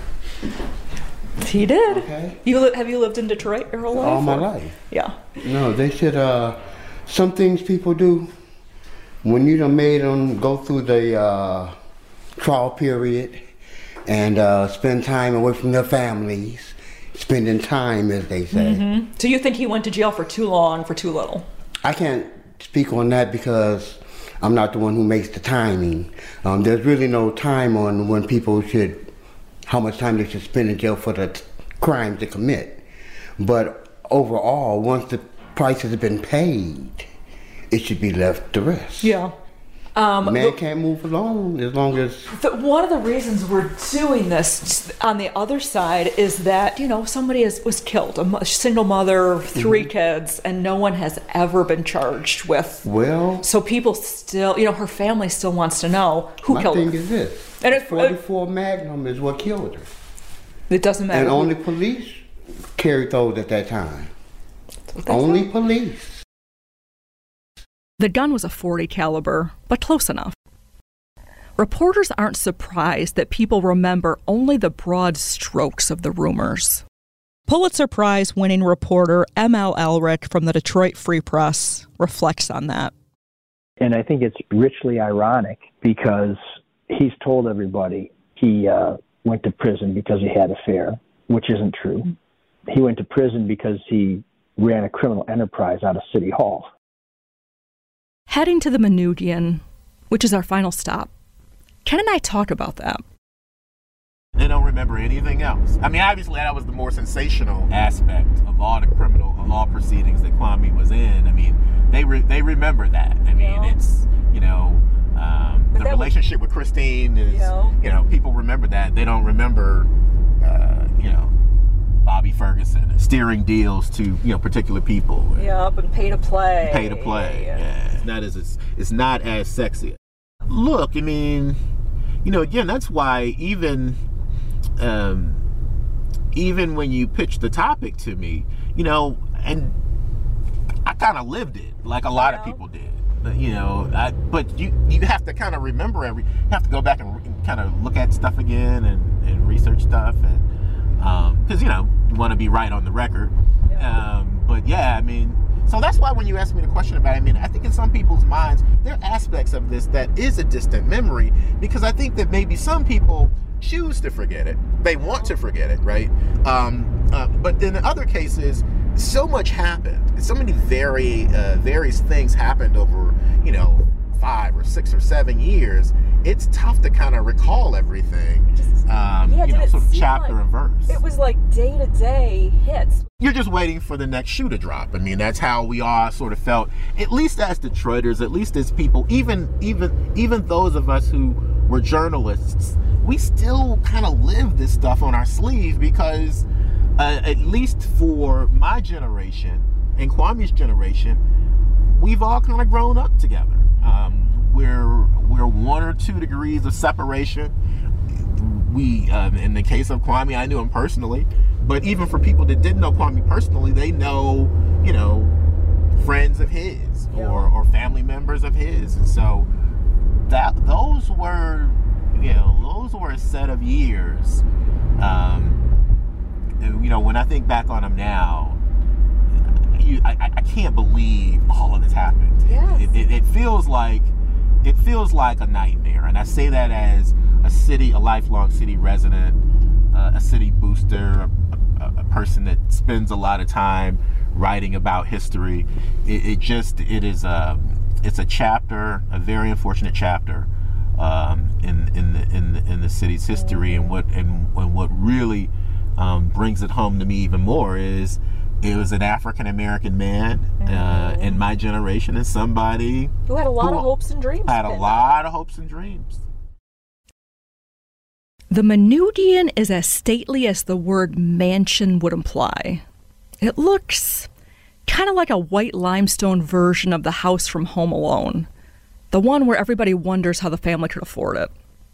He did. Okay. You li- have you lived in Detroit your whole life? All my or? life. Yeah. No, they should. Uh, some things people do when you done made them go through the uh, trial period and uh, spend time away from their families. Spending time, as they say. Mm-hmm. So you think he went to jail for too long, for too little? I can't speak on that because I'm not the one who makes the timing. Um, there's really no time on when people should, how much time they should spend in jail for the t- crimes they commit. But overall, once the prices have been paid, it should be left to rest. Yeah. Um, Man can't move alone as long as... The, one of the reasons we're doing this on the other side is that, you know, somebody is, was killed, a, a single mother, three mm-hmm. kids, and no one has ever been charged with... Well... So people still, you know, her family still wants to know who my killed her. My thing is this. And it, forty-four uh, Magnum is what killed her. It doesn't matter. And only police carried those at that time. Only say. Police. The gun was a forty caliber, but close enough. Reporters aren't surprised that people remember only the broad strokes of the rumors. Pulitzer Prize-winning reporter M L Elric from the Detroit Free Press reflects on that. And I think it's richly ironic because he's told everybody he uh, went to prison because he had an affair, which isn't true. He went to prison because he ran a criminal enterprise out of City Hall. Heading to the Manoogian, which is our final stop. Ken and I talk about that. They don't remember anything else. I mean, obviously that was the more sensational aspect of all the criminal law proceedings that Kwame was in. I mean, they re- they remember that. I mean, yeah. it's You know, um, the relationship was, with Christine is, you know, you know, people remember that. They don't remember, uh, you know, Bobby Ferguson steering deals to, you know, particular people. Yep, and pay to play. Pay to play. Yeah. Yeah. It's not as it's, it's not as sexy. Look, I mean, you know, again, that's why even um, even when you pitched the topic to me, you know, and I kind of lived it like a lot yeah. of people did. You know, I, but you you have to kind of remember every. You have to go back and, and kind of look at stuff again and, and research stuff, and because um, you know you want to be right on the record. Yeah. Um, but yeah, I mean, so that's why when you asked me the question about it, I mean, I think in some people's minds there are aspects of this that is a distant memory, because I think that maybe some people choose to forget it. They want to forget it, right? Um, uh, but in other cases, so much happened. So many very uh, various things happened over, you know, five or six or seven years. It's tough to kind of recall everything. Um, yeah, you know, sort of chapter like and verse. It was like day to day hits. You're just waiting for the next shoe to drop. I mean, that's how we all sort of felt, at least as Detroiters, at least as people, even even even those of us who were journalists, we still kind of live this stuff on our sleeve, because uh, at least for my generation and Kwame's generation, we've all kind of grown up together. Um, we're we're one or two degrees of separation. We, um, in the case of Kwame, I knew him personally, but even for people that didn't know Kwame personally, they know, you know, friends of his yeah. or, or family members of his. And so that those were, you know, those were a set of years. Um, and, you know, when I think back on them now, you, I, I can't believe all of this happened. Yes. It, it, it feels like it feels like a nightmare, and I say that as a city, a lifelong city resident, uh, a city booster, a, a, a person that spends a lot of time writing about history. It, it just it is a it's a chapter, a very unfortunate chapter um, in in the in the in the city's history, and what and, and what really um, brings it home to me even more is it was an African American man uh, in my generation, and somebody who had a lot who of hopes and dreams. Had a lot of hopes and dreams. The Manutian is as stately as the word mansion would imply. It looks kind of like a white limestone version of the house from Home Alone, the one where everybody wonders how the family could afford it.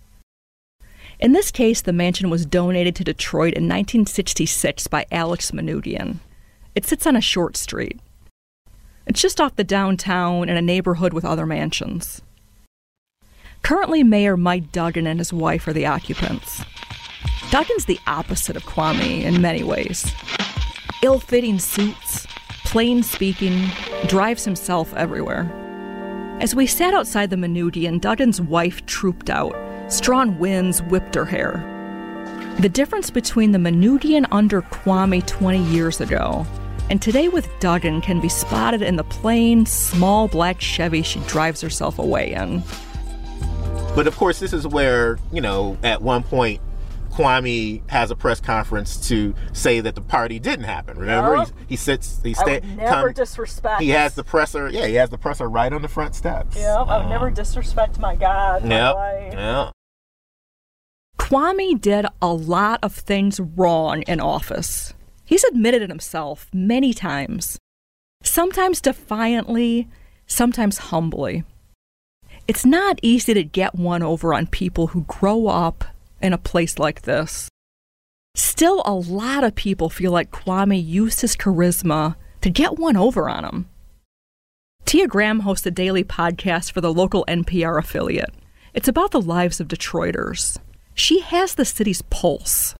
In this case, the mansion was donated to Detroit in nineteen sixty-six by Alex Manutian. It sits on a short street. It's just off the downtown in a neighborhood with other mansions. Currently, Mayor Mike Duggan and his wife are the occupants. Duggan's the opposite of Kwame in many ways. Ill-fitting suits, plain speaking, drives himself everywhere. As we sat outside the Manutian, Duggan's wife trooped out. Strong winds whipped her hair. The difference between the Manutian under Kwame twenty years ago and today with Duggan can be spotted in the plain, small black Chevy she drives herself away in. But of course, this is where, you know, at one point, Kwame has a press conference to say that the party didn't happen. Remember, yep. he, he sits, he I sta- would never come, disrespect. He has the presser, yeah, he has the presser right on the front steps. Yeah, I would um, never disrespect my God. Yeah, my yeah. Kwame did a lot of things wrong in office. He's admitted it himself many times, sometimes defiantly, sometimes humbly. It's not easy to get one over on people who grow up in a place like this. Still, a lot of people feel like Kwame used his charisma to get one over on him. Tia Graham hosts a daily podcast for the local N P R affiliate. It's about the lives of Detroiters. She has the city's pulse.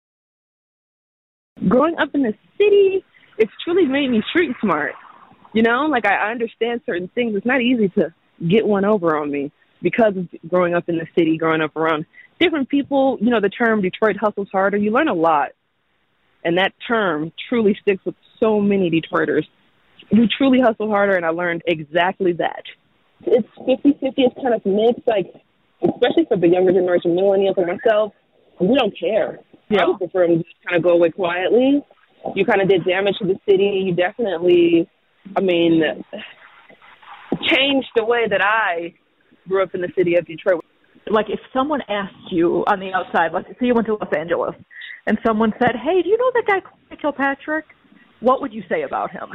Growing up in the city, it's truly made me street smart. You know, like I understand certain things. It's not easy to get one over on me because of growing up in the city, growing up around different people. You know, the term Detroit hustles harder, you learn a lot. And that term truly sticks with so many Detroiters. We truly hustle harder, and I learned exactly that. It's fifty-fifty. It's kind of mixed, like, especially for the younger generation, millennials and myself, we don't care. Yeah. I would prefer them to just kind of go away quietly. You kind of did damage to the city. You definitely, I mean, changed the way that I grew up in the city of Detroit. Like if someone asked you on the outside, like say you went to Los Angeles, and someone said, "Hey, do you know that guy Kwame Kilpatrick?" What would you say about him?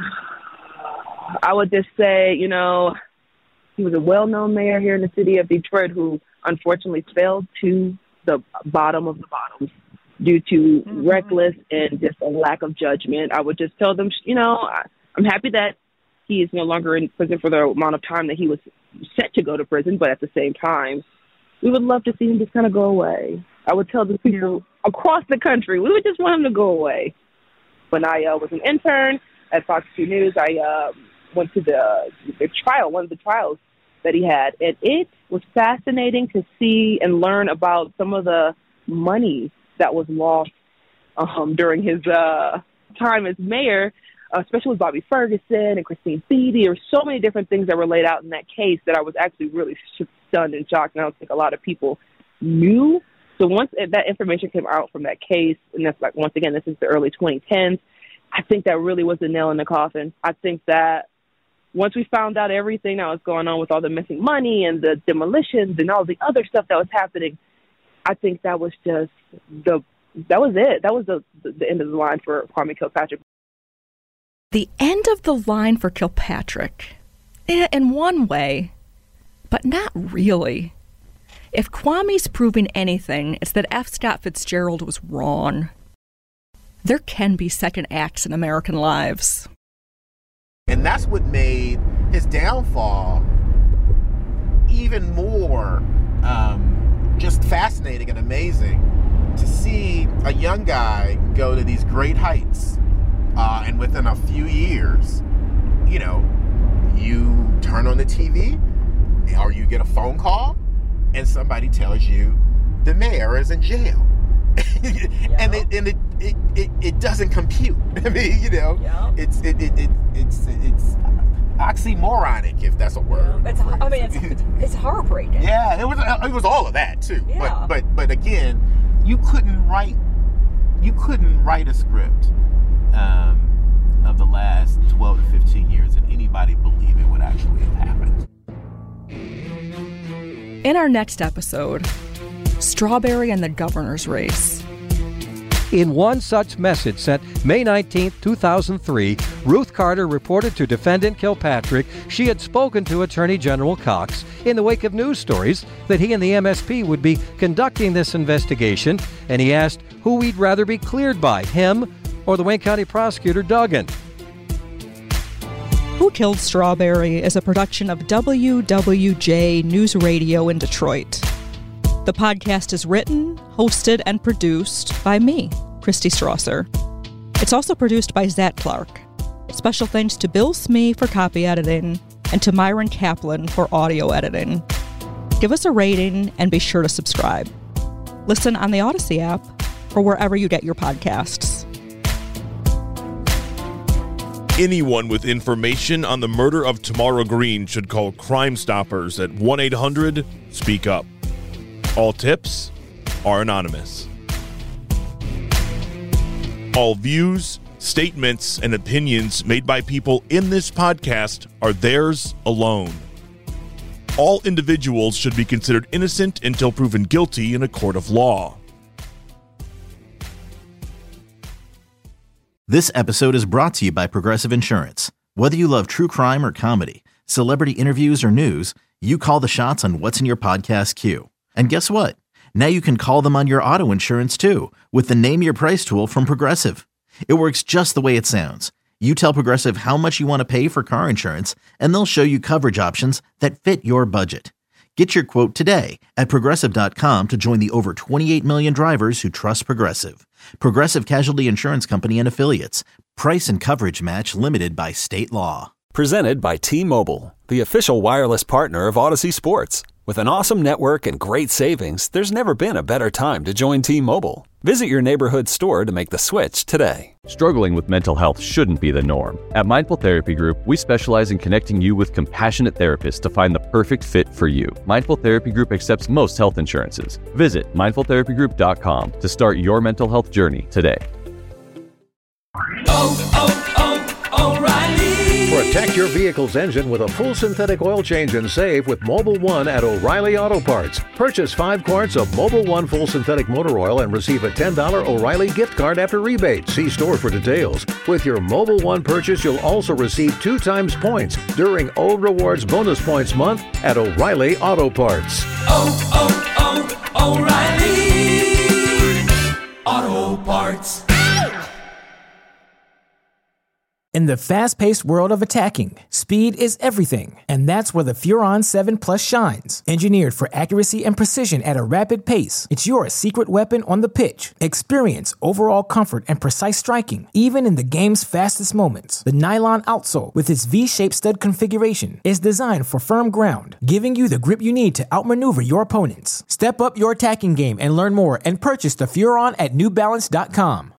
I would just say, you know, he was a well-known mayor here in the city of Detroit who unfortunately fell to the bottom of the bottom due to mm-hmm. reckless and just a lack of judgment. I would just tell them, you know, I'm happy that he is no longer in prison for the amount of time that he was set to go to prison, but at the same time, we would love to see him just kind of go away. I would tell the people across the country, we would just want him to go away. When I uh, was an intern at Fox two News, I uh, went to the, the trial, one of the trials that he had, and it was fascinating to see and learn about some of the money that was lost um, during his uh, time as mayor, especially with Bobby Ferguson and Christine Beatty. There were so many different things that were laid out in that case that I was actually really stunned and shocked, and I don't think a lot of people knew. So once that information came out from that case, and that's like, once again, this is the early twenty tens, I think that really was the nail in the coffin. I think that once we found out everything that was going on with all the missing money and the demolitions and all the other stuff that was happening, I think that was just the, that was it. That was the, the end of the line for Kwame Kilpatrick. The end of the line for Kilpatrick, in one way, but not really. If Kwame's proving anything, it's that F. Scott Fitzgerald was wrong. There can be second acts in American lives. And that's what made his downfall even more um, just fascinating and amazing, to see a young guy go to these great heights, uh, and within a few years, you know, you turn on the T V or you get a phone call and somebody tells you the mayor is in jail. Yeah. And it and it, it, it, it doesn't compute. I mean, you know, yeah. it's it, it, it it's it's oxymoronic, if that's a word. Yeah. It's, I mean, it's, it's heartbreaking. Yeah, it was it was all of that too. Yeah. But but but again, you couldn't write you couldn't write a script um, of the last twelve to fifteen years and anybody believe it would actually have happened. In our next episode, Strawberry and the governor's race. In one such message sent May nineteenth, two thousand three, Ruth Carter reported to defendant Kilpatrick she had spoken to Attorney General Cox in the wake of news stories that he and the M S P would be conducting this investigation, and he asked who he'd rather be cleared by, him or the Wayne County prosecutor Duggan. Who Killed Strawberry is a production of W W J News Radio in Detroit. The podcast is written, hosted, and produced by me, Christy Strasser. It's also produced by Zach Clark. Special thanks to Bill Smee for copy editing and to Myron Kaplan for audio editing. Give us a rating and be sure to subscribe. Listen on the Odyssey app or wherever you get your podcasts. Anyone with information on the murder of Tamara Green should call Crime Stoppers at one eight hundred speak up. All tips are anonymous. All views, statements, and opinions made by people in this podcast are theirs alone. All individuals should be considered innocent until proven guilty in a court of law. This episode is brought to you by Progressive Insurance. Whether you love true crime or comedy, celebrity interviews or news, you call the shots on what's in your podcast queue. And guess what? Now you can call them on your auto insurance too with the Name Your Price tool from Progressive. It works just the way it sounds. You tell Progressive how much you want to pay for car insurance, and they'll show you coverage options that fit your budget. Get your quote today at Progressive dot com to join the over twenty-eight million drivers who trust Progressive. Progressive Casualty Insurance Company and Affiliates. Price and coverage match limited by state law. Presented by T-Mobile, the official wireless partner of Odyssey Sports. With an awesome network and great savings, there's never been a better time to join T-Mobile. Visit your neighborhood store to make the switch today. Struggling with mental health shouldn't be the norm. At Mindful Therapy Group, we specialize in connecting you with compassionate therapists to find the perfect fit for you. Mindful Therapy Group accepts most health insurances. Visit mindful therapy group dot com to start your mental health journey today. Oh, oh, oh, O'Reilly. For a Protect your vehicle's engine with a full synthetic oil change and save with Mobil one at O'Reilly Auto Parts. Purchase five quarts of Mobil one full synthetic motor oil and receive a ten dollars O'Reilly gift card after rebate. See store for details. With your Mobil one purchase, you'll also receive two times points during O Rewards Bonus Points Month at O'Reilly Auto Parts. Oh, oh, oh, O'Reilly Auto Parts. In the fast-paced world of attacking, speed is everything, and that's where the Furon seven Plus shines. Engineered for accuracy and precision at a rapid pace, it's your secret weapon on the pitch. Experience overall comfort and precise striking, even in the game's fastest moments. The nylon outsole, with its V-shaped stud configuration, is designed for firm ground, giving you the grip you need to outmaneuver your opponents. Step up your attacking game and learn more and purchase the Furon at New Balance dot com.